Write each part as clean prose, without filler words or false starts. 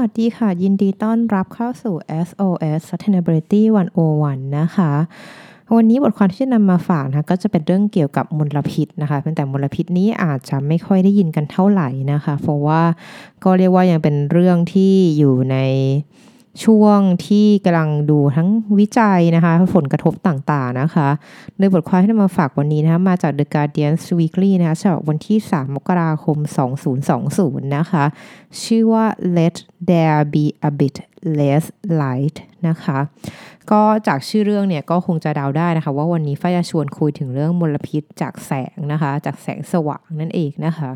วัสดีค่ะยินดีต้อนรับเข้าสู่ SOS Sustainability 101นะคะวันนี้บทความที่จะนำมาฝากนะก็จะเป็นเรื่องเกี่ยวกับมลพิษนะคะแต่มลพิษนี้อาจจะไม่ค่อยได้ยินกันเท่าไหร่นะคะเพราะว่าก็เรียกว่ายังเป็นเรื่องที่อยู่ในช่วงที่กำลังดูทั้งวิจัยนะคะผลกระทบต่างๆนะคะโดยบทความที่นำมาฝากวันนี้นะคะมาจาก The Guardian Weekly นะคะฉบับวันที่3 มกราคม 2020นะคะชื่อว่า Let There Be a Bit Less Light นะคะก็จากชื่อเรื่องเนี่ยก็คงจะเดาได้นะคะว่าวันนี้ฝ้ายจะชวนคุยถึงเรื่องมลพิษจากแสงนะคะจากแสงสว่างนั่นเองนะคะ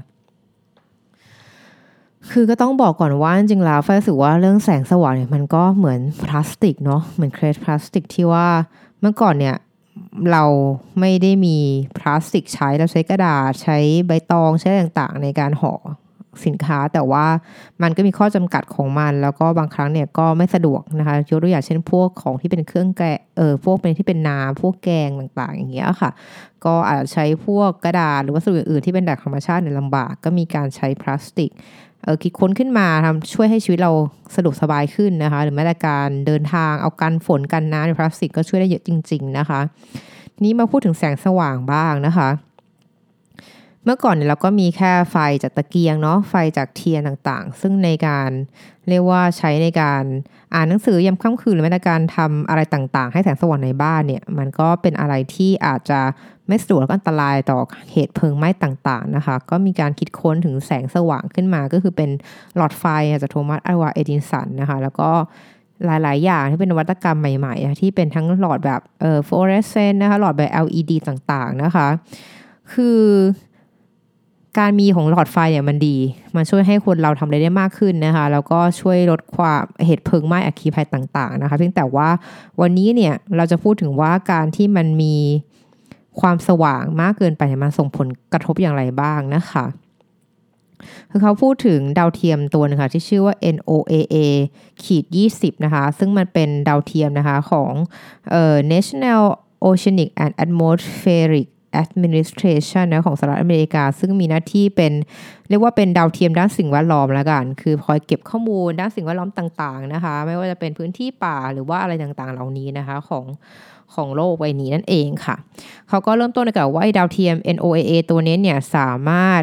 คือก็ต้องบอกก่อนว่าจริงๆแล้วฝ้ายรู้สึกว่าเรื่องแสงสว่างเนี่ยมันก็เหมือนพลาสติกเนาะเหมือนเครดพลาสติกที่ว่าเมื่อก่อนเนี่ยเราไม่ได้มีพลาสติกใช้เราใช้กระดาษใช้ใบตองใช้ต่างๆในการห่อสินค้าแต่ว่ามันก็มีข้อจำกัดของมันแล้วก็บางครั้งเนี่ยก็ไม่สะดวกนะคะยกตัวอย่างเช่นพวกของที่เป็นเครื่องแกะพวกเป็นที่เป็นน้ำพวกแกงต่างๆอย่างเงี้ยค่ะก็อาจจะใช้พวกกระดาษหรือวัสดุอื่นๆที่เป็นจากธรรมชาติเนี่ยลำบากก็มีการใช้พลาสติกคิดค้นขึ้นมาทำช่วยให้ชีวิตเราสะดวกสบายขึ้นนะคะหรือแม้แต่การเดินทางเอากันฝนกันน้ำในพลาสติกก็ช่วยได้เยอะจริงๆนะคะนี้มาพูดถึงแสงสว่างบ้างนะคะเมื่อก่อนเนี่ยเราก็มีแค่ไฟจากตะเกียงเนาะไฟจากเทียนต่างๆซึ่งในการเรียกว่าใช้ในการอ่านหนังสือยามค่ำคืนหรือแม้แต่การทำอะไรต่างๆให้แสงสว่างในบ้านเนี่ยมันก็เป็นอะไรที่อาจจะไม่สะดวกและอันตรายต่อเหตุเพลิงไหม้ต่างๆนะคะก็มีการคิดค้นถึงแสงสว่างขึ้นมาก็คือเป็นหลอดไฟจากโทมัส อัลวา เอดินสันนะคะแล้วก็หลายๆอย่างที่เป็นนวัตกรรมใหม่ๆที่เป็นทั้งหลอดแบบฟลูออเรสเซนต์นะคะหลอดแบบ LED ต่างๆนะคะคือการมีของหลอดไฟเนี่ยมันดีมันช่วยให้คนเราทำอะไรได้มากขึ้นนะคะแล้วก็ช่วยลดความเหตุเพลิงไหม้อัคคีภัยต่างๆนะคะเพียงแต่ว่าวันนี้เนี่ยเราจะพูดถึงว่าการที่มันมีความสว่างมากเกินไปมันส่งผลกระทบอย่างไรบ้างนะคะคือเขาพูดถึงดาวเทียมตัวนึงค่ะที่ชื่อว่า NOAA-20 นะคะซึ่งมันเป็นดาวเทียมนะคะของNational Oceanic and Atmospheric Administration นะของสหรัฐอเมริกาซึ่งมีหน้าที่เป็นเรียกว่าเป็นดาวเทียมด้านสิ่งแวดล้อมแล้วกันคือคอยเก็บข้อมูลด้านสิ่งแวดล้อมต่างๆนะคะไม่ว่าจะเป็นพื้นที่ป่าหรือว่าอะไรต่างๆเหล่านี้นะคะของโลกใบนี้นั่นเองค่ะเขาก็เริ่มต้นกับว่าดาวเทียม NOAA ตัวนี้เนี่ยสามารถ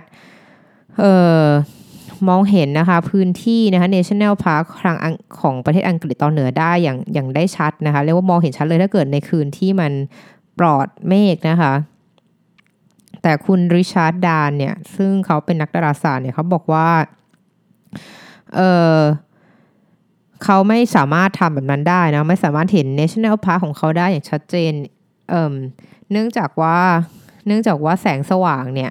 มองเห็นนะคะพื้นที่นะคะ National Park ของประเทศอังกฤษตอนเหนือได้อย่างได้ชัดนะคะเรียกว่ามองเห็นชัดเลยถ้าเกิดในคืนที่มันปลอดเมฆนะคะแต่คุณริชาร์ดดานเนี่ยซึ่งเขาเป็นนักดาราศาสตร์เนี่ยเขาบอกว่าเขาไม่สามารถทำแบบนั้นได้นะไม่สามารถเห็น National Park ของเขาได้อย่างชัดเจนเนื่องจากว่าแสงสว่างเนี่ย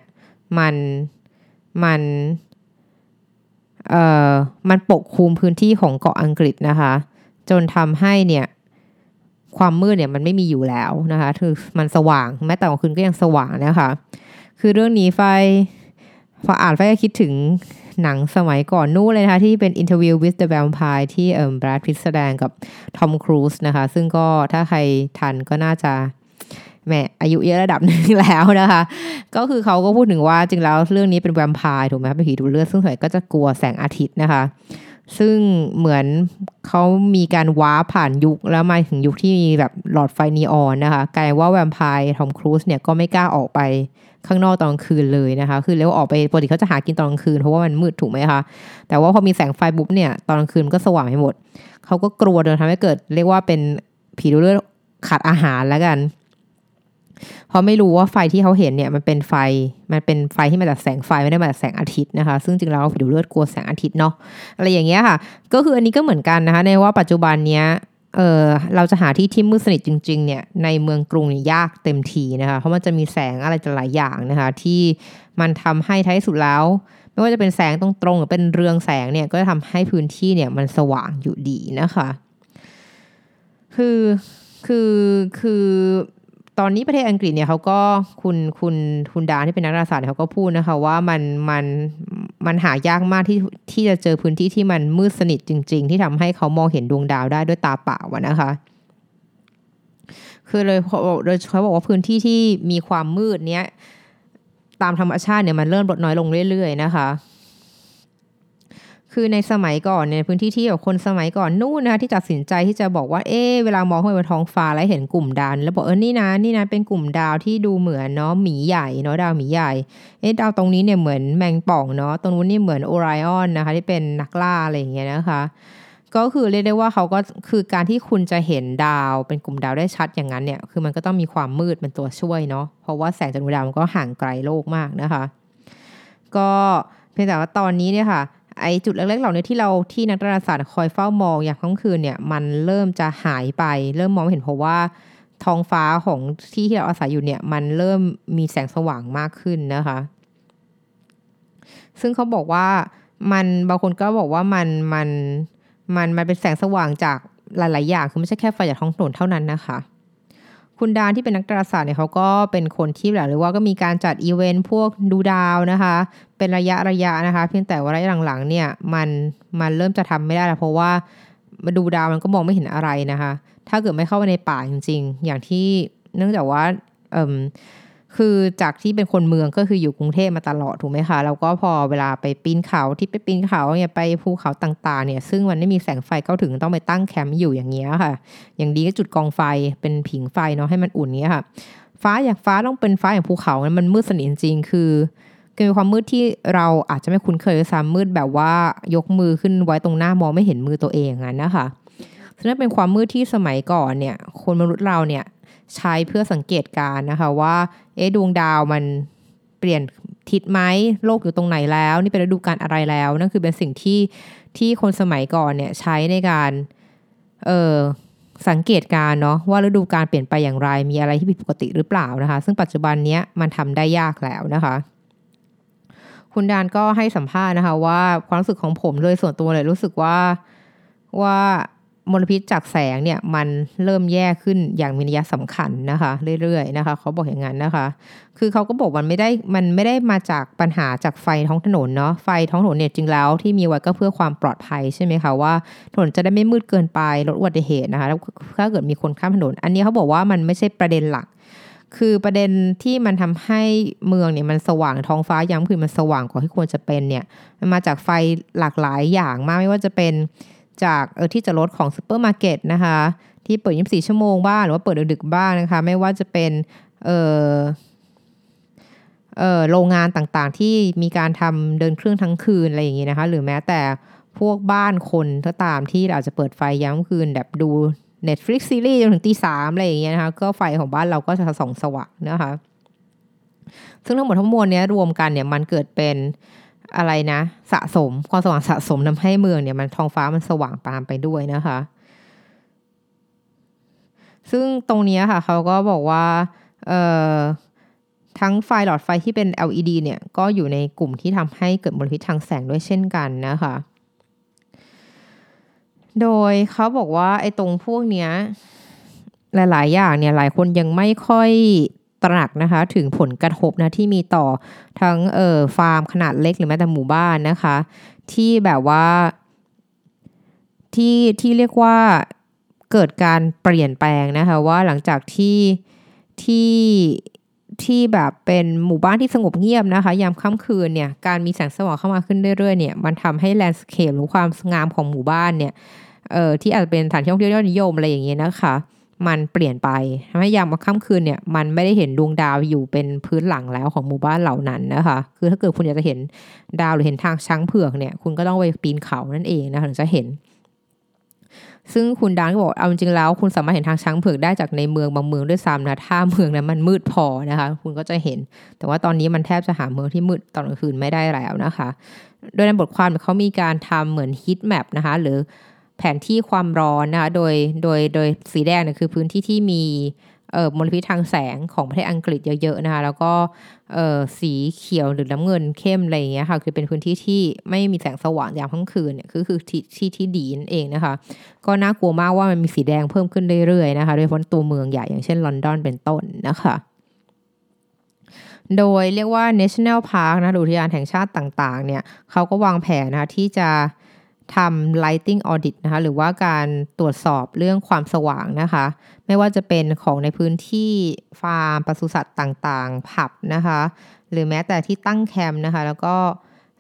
มันปกคลุมพื้นที่ของเกาะอังกฤษนะคะจนทำให้เนี่ยความมืดเนี่ยมันไม่มีอยู่แล้วนะคะคือมันสว่างแม้แต่กลางคืนก็ยังสว่างนะคะคือเรื่องนี้พออ่านไฟก็คิดถึงหนังสมัยก่อนนู้นเลยนะคะที่เป็น Interview with the Vampire ที่แบรด พิตต์แสดงกับทอมครูซนะคะซึ่งก็ถ้าใครทันก็น่าจะแม่อายุเยอะระดับหนึ่งแล้วนะคะก็คือเขาก็พูดถึงว่าจริงแล้วเรื่องนี้เป็นแวมไพร์ถูกไหมเป็นผีดูดเลือดซึ่งส่วนใหญ่ก็จะกลัวแสงอาทิตย์นะคะซึ่งเหมือนเขามีการว้าผ่านยุคแล้วมาถึงยุคที่มีแบบหลอดไฟนีออนนะคะกลายว่าแวมไพร์ทอมครูซเนี่ยก็ไม่กล้าออกไปข้างนอกตอนกลางคืนเลยนะคะคือเรียกว่าออกไปปกติเขาจะหากินตอนกลางคืนเพราะว่ามันมืดถูกไหมคะแต่ว่าพอมีแสงไฟปุ๊บเนี่ยตอนกลางคืนก็สว่างไปหมดเขาก็กลัวจนทำให้เกิดเรียกว่าเป็นผีดูดเลือดขาดอาหารแล้วกันเพราะไม่รู้ว่าไฟที่เขาเห็นเนี่ยมันเป็นไฟที่มาจากแสงไฟไม่ได้มาจากแสงอาทิตย์นะคะซึ่งจริงแล้วผีดูดเลือดกลัวแสงอาทิตย์เนาะอะไรอย่างเงี้ยค่ะก็คืออันนี้ก็เหมือนกันนะคะในว่าปัจจุบันเนี้ยเราจะหาที่มืดสนิทจริงๆเนี่ยในเมืองกรุงนี่ยากเต็มทีนะคะเพราะมันจะมีแสงอะไรหลายอย่างนะคะที่มันทำให้ท้ายสุดแล้วไม่ว่าจะเป็นแสงตรงๆหรือเป็นเรืองแสงเนี่ยก็จะทำให้พื้นที่เนี่ยมันสว่างอยู่ดีนะคะคือตอนนี้ประเทศอังกฤษเนี่ยเขาก็คุณดาที่เป็นนักดาราศาสตร์เขาก็พูดนะคะว่ามันหายากมากที่จะเจอพื้นที่ที่มันมืดสนิทจริงๆที่ทำให้เขามองเห็นดวงดาวได้ด้วยตาเปล่านะคะคือเลยเขาบอกว่าพื้นที่ที่มีความมืดเนี้ยตามธรรมชาติเนี่ยมันเริ่มลดน้อยลงเรื่อยๆนะคะคือในสมัยก่อนในพื้นที่ที่แบบคนสมัยก่อนนู่นนะคะที่ตัดสินใจที่จะบอกว่าเวลามองขึ้นไปบนท้องฟ้าแล้วเห็นกลุ่มดาวแล้วบอกนี่นะเป็นกลุ่มดาวที่ดูเหมือนเนาะหมีใหญ่เนาะดาวหมีใหญ่ดาวตรงนี้เนี่ยเหมือนแมงป่องเนาะตรงนู้นนี่เหมือนโอไรออนนะคะที่เป็นนักล่าอะไรอย่างเงี้ยนะคะก็คือเรียกได้ว่าเขาก็คือการที่คุณจะเห็นดาวเป็นกลุ่มดาวได้ชัดอย่างนั้นเนี่ยคือมันก็ต้องมีความมืดเป็นตัวช่วยเนาะเพราะว่าแสงจากดวงดาวมันก็ห่างไกลโลกมากนะคะก็เพียงแต่ว่าตอนนี้เนี่ยค่ะไอจุดเล็กๆเหล่านี้ที่นักดาราศาสตร์คอยเฝ้ามองอย่างค่ำคืนเนี่ยมันเริ่มจะหายไปเริ่มมองไม่เห็นเพราะว่าท้องฟ้าของที่เราอาศัยอยู่เนี่ยมันเริ่มมีแสงสว่างมากขึ้นนะคะซึ่งเขาบอกว่าบางคนก็บอกว่ามันเป็นแสงสว่างจากหลายๆอย่างคือไม่ใช่แค่ไฟจากท้องถนนเท่านั้นนะคะคุณดานที่เป็นนักดาราศาสตร์เนี่ยเขาก็เป็นคนที่หรือว่าก็มีการจัดอีเวนต์พวกดูดาวนะคะเป็นระยะนะคะเพียงแต่ว่าระยะหลังๆเนี่ยมันเริ่มจะทำไม่ได้แล้วเพราะว่ามาดูดาวมันก็มองไม่เห็นอะไรนะคะถ้าเกิดไม่เข้าไปในป่าจริงๆอย่างที่เนื่องจากว่าคือจากที่เป็นคนเมืองก็คืออยู่กรุงเทพมาตลอดถูกไหมคะแล้วก็พอเวลาไปปีนเขาเนี่ยไปภูเขาต่างๆเนี่ยซึ่งมันไม่มีแสงไฟเข้าถึงต้องไปตั้งแคมป์อยู่อย่างเงี้ยค่ะอย่างดีก็จุดกองไฟเป็นผิงไฟเนาะให้มันอุ่นเงี้ยค่ะฟ้าต้องเป็นฟ้าอย่างภูเขามันมืดสนิทจริงๆคือมีความมืดที่เราอาจจะไม่คุ้นเคยซ้ำมืดแบบว่ายกมือขึ้นไว้ตรงหน้ามองไม่เห็นมือตัวเองงั้นนะคะซึ่งนั่นเป็นความมืดที่สมัยก่อนเนี่ยคนมนุษย์เราเนี่ยใช้เพื่อสังเกตการนะคะว่าดวงดาวมันเปลี่ยนทิศไหมโลกอยู่ตรงไหนแล้วนี่เป็นฤดูกาลอะไรแล้วนั่นคือเป็นสิ่งที่คนสมัยก่อนเนี่ยใช้ในการสังเกตการเนาะว่าฤดูกาลเปลี่ยนไปอย่างไรมีอะไรที่ผิดปกติหรือเปล่านะคะซึ่งปัจจุบันนี้มันทำได้ยากแล้วนะคะคุณดานก็ให้สัมภาษณ์นะคะว่าความรู้สึกของผมโดยส่วนตัวเลยรู้สึกว่ามลพิษจากแสงเนี่ยมันเริ่มแย่ขึ้นอย่างมีนัยสำคัญนะคะเรื่อยๆนะคะเขาบอกอย่างนั้นนะคะคือเขาก็บอกมันไม่ได้มาจากปัญหาจากไฟท้องถนนเนาะไฟท้องถนนเนี่ยจริงแล้วที่มีไว้ก็เพื่อความปลอดภัยใช่ไหมคะว่าถนนจะได้ไม่มืดเกินไปลดอุบัติเหตุนะคะแล้วถ้าเกิดมีคนข้ามถนนอันนี้เขาบอกว่ามันไม่ใช่ประเด็นหลักคือประเด็นที่มันทำให้เมืองเนี่ยมันสว่างท้องฟ้ายามคืนมันสว่างกว่าที่ควรจะเป็นเนี่ยมันมาจากไฟหลากหลายอย่างมากไม่ว่าจะเป็นจากที่จะลดของซูเปอร์มาร์เก็ตนะคะที่เปิด24ชั่วโมงบ้างหรือว่าเปิดดึกๆบ้างนะคะไม่ว่าจะเป็นโรงงานต่างๆที่มีการทำเดินเครื่องทั้งคืนอะไรอย่างงี้นะคะหรือแม้แต่พวกบ้านคนก็ตามที่อาจจะเปิดไฟย้ำคืนแบบดู Netflix ซีรีส์จนถึงตี 3อะไรอย่างเงี้ยนะคะก็ไฟของบ้านเราก็จะส่องสว่างนะคะซึ่งทั้งหมดทั้งมวลนี้รวมกันเนี่ยมันเกิดเป็นอะไรนะสะสมความสว่างสะสมทำให้เมืองเนี่ยมันท้องฟ้ามันสว่างตามไปด้วยนะคะซึ่งตรงนี้ค่ะเขาก็บอกว่าทั้งไฟหลอดไฟที่เป็น LED เนี่ยก็อยู่ในกลุ่มที่ทำให้เกิดมลพิษทางแสงด้วยเช่นกันนะคะโดยเขาบอกว่าไอ้ตรงพวกเนี้ยหลายๆอย่างเนี่ยหลายคนยังไม่ค่อยตระหนักนะคะถึงผลกระทบนะที่มีต่อทั้งฟาร์มขนาดเล็กหรือแม้แต่หมู่บ้านนะคะที่แบบว่าที่เรียกว่าเกิดการเปลี่ยนแปลงนะคะว่าหลังจากที่แบบเป็นหมู่บ้านที่สงบเงียบนะคะยามค่ำคืนเนี่ยการมีแสงสว่างเข้ามาขึ้นเรื่อยๆเนี่ยมันทำให้แลนด์สเคปหรือความงามของหมู่บ้านเนี่ยที่อาจจะเป็นสถานที่ท่องเที่ยวยอดนิยมอะไรอย่างเงี้ยนะคะมันเปลี่ยนไปทำให้ยามค่ำคืนเนี่ยมันไม่ได้เห็นดวงดาวอยู่เป็นพื้นหลังแล้วของหมู่บ้านเหล่านั้นนะคะคือถ้าเกิดคุณอยากจะเห็นดาวหรือเห็นทางช้างเผือกเนี่ยคุณก็ต้องไปปีนเขานั่นเองนะคะถึงจะเห็นซึ่งคุณดานก็บอกเอาจริงๆแล้วคุณสามารถเห็นทางช้างเผือกได้จากในเมืองบางเมืองด้วยซ้ำนะถ้าเมืองนั้นมันมืดพอนะคะคุณก็จะเห็นแต่ว่าตอนนี้มันแทบจะหาเมืองที่มืดตอนกลางคืนไม่ได้แล้วนะคะโดยในบทความเขามีการทำเหมือนฮีทแมปนะคะหรือแผนที่ความร้อนนะคะโดยสีแดงเนี่ยคือพื้นที่ที่มีมลพิษทางแสงของประเทศอังกฤษเยอะๆนะคะแล้วก็สีเขียวหรือน้ำเงินเข้มอะไรอย่างเงี้ยค่ะคือเป็นพื้นที่ที่ไม่มีแสงสว่างยามค่ำคืนเนี่ยคือที่ดีนั่นเองนะคะก็น่ากลัวมากว่ามันมีสีแดงเพิ่มขึ้นเรื่อยๆนะคะโดยเฉพาะตัวเมืองใหญ่อย่างเช่นลอนดอนเป็นต้นนะคะโดยเรียกว่า National Park นะอุทยานแห่งชาติต่างๆเนี่ยเขาก็วางแผนนะคะที่จะทำ lighting audit นะคะหรือว่าการตรวจสอบเรื่องความสว่างนะคะไม่ว่าจะเป็นของในพื้นที่ฟาร์มปศุสัตว์ต่างๆผับนะคะหรือแม้แต่ที่ตั้งแคมป์นะคะแล้วก็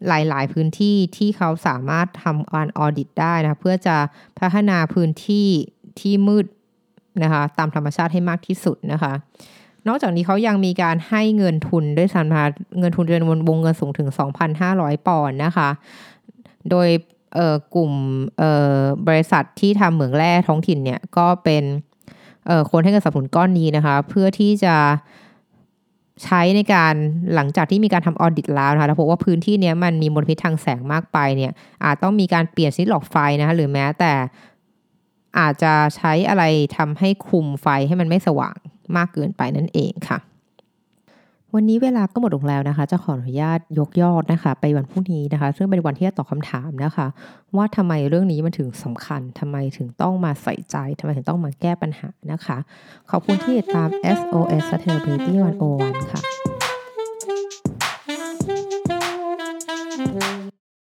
หลายๆพื้นที่ที่เขาสามารถทำการออดิตได้นะเพื่อจะพัฒนาพื้นที่ที่มืดนะคะตามธรรมชาติให้มากที่สุดนะคะนอกจากนี้เขายังมีการให้เงินทุนด้วยซ้ำนะคะเงินทุนจำนวนวงเงินสูงถึง 2,500 ปอนด์นะคะโดยกลุ่มบริษัทที่ทำเหมืองแร่ท้องถิ่นเนี่ยก็เป็นคนให้เงินสนับสนุนก้อนนี้นะคะเพื่อที่จะใช้ในการหลังจากที่มีการทำออดิตแล้วนะคะแล้วพบว่าพื้นที่นี้มันมีมลพิษทางแสงมากไปเนี่ยอาจต้องมีการเปลี่ยนชนิดหลอดไฟนะคะหรือแม้แต่อาจจะใช้อะไรทำให้คุมไฟให้มันไม่สว่างมากเกินไปนั่นเองค่ะวันนี้เวลาก็หมดลงแล้วนะคะจะขออนุญาตยกยอดนะคะไปวันพรุ่งนี้นะคะซึ่งเป็นวันที่จะตอบคำถามนะคะว่าทำไมเรื่องนี้มันถึงสำคัญทำไมถึงต้องมาใส่ใจทำไมถึงต้องมาแก้ปัญหานะคะขอบคุณที่ติดตาม SOS Sustainability 101 ค่ะ